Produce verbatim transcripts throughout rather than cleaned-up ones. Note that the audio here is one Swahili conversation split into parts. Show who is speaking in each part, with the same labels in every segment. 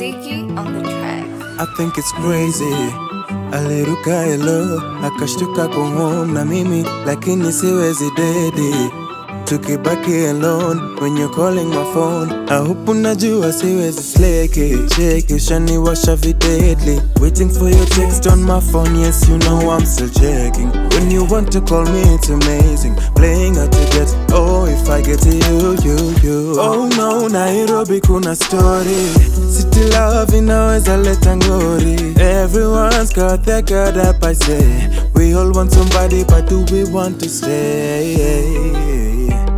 Speaker 1: Ziggy on the track.
Speaker 2: I think it's crazy. Aliruka hello, akashtuka kwa home na mimi, lakini siwezi dedi. Tukibaki alone when you're calling my phone. I hope unajua siwezi slake. Check ushani washa videdly. Waiting for your text on my phone. Yes, you know I'm still checking. When you want to call me, it's amazing. Playing hard to get. Oh, if I get to you, you, you. Oh no, Nairobi kuna story. City love inaweza leta ngori. Everyone's got their guard up, I say. We all want somebody, but do we want to stay?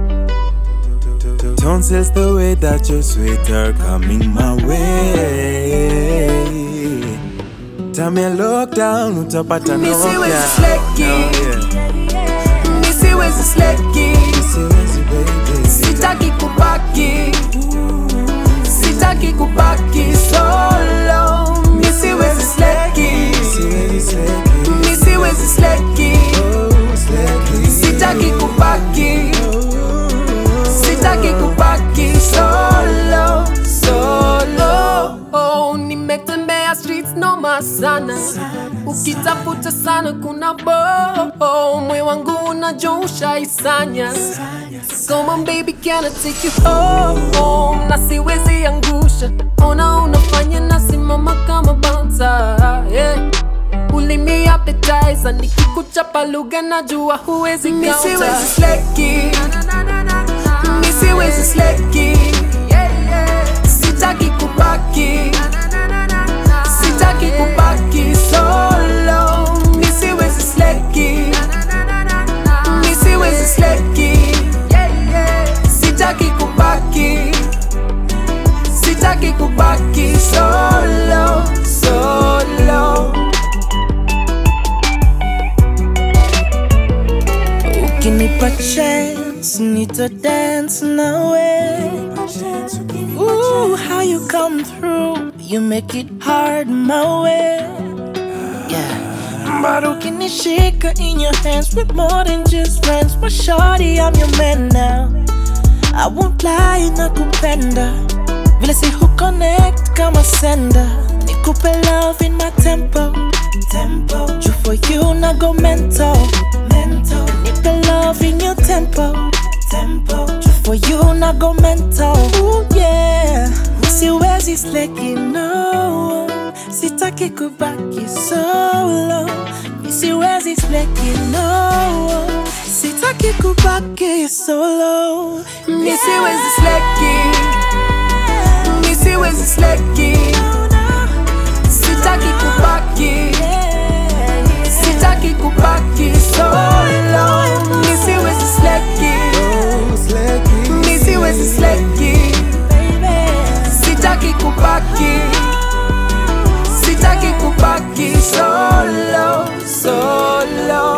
Speaker 2: Don't sense the way that your sweet are coming my way. Tell me lockdown, utapata no
Speaker 3: Missy wezi sleki, Missy wezi sleki, sitaki kubaki, sitaki kubaki solo. Missy wezi sleki, Missy wezi sleki, sitaki kubaki, sitaki kubaki solo, solo. Oh, nimetembea streets noma sana, ukitafuta sana kuna bo. Oh, moyo wangu unajua ushaisanya. Come on baby, can I take you home? Na siwezi angusha, ona unafanya nasimama kama bouncer, yeah. Ulimi appetizer, nikikuchapa lugha najua huwezi counter. Missy wezi sleki, Missy wezi sleki, sitaki kubaki, sitaki kubaki solo. Missy wezi sleki, Missy wezi sleki, sitaki kubaki, sitaki kubaki solo, solo.
Speaker 4: Ukinipa chance, nita dance nawe. Ooh, how you come through, you make it hard my way. Yeah, but ukinishika in your hands with more than just friends. But shorty, I'm your man now. I won't lie, nakupenda. Vile si who connect kama sender. Nikupe love in my tempo, tempo. True for you, na go mental, mental. Nipe love in your tempo, tempo. True for you, na go mental. Ooh yeah, siwezi sleki no, sitaki kubaki solo. Siwezi sleki no, sitaki kubaki solo.
Speaker 3: Missy wezi sleki, Missy wezi sleki, sitaki kubaki, sitaki kubaki solo. Missy wezi sleki, Missy wezi sleki, sitaki kubaki, sitaki kubaki solo, solo.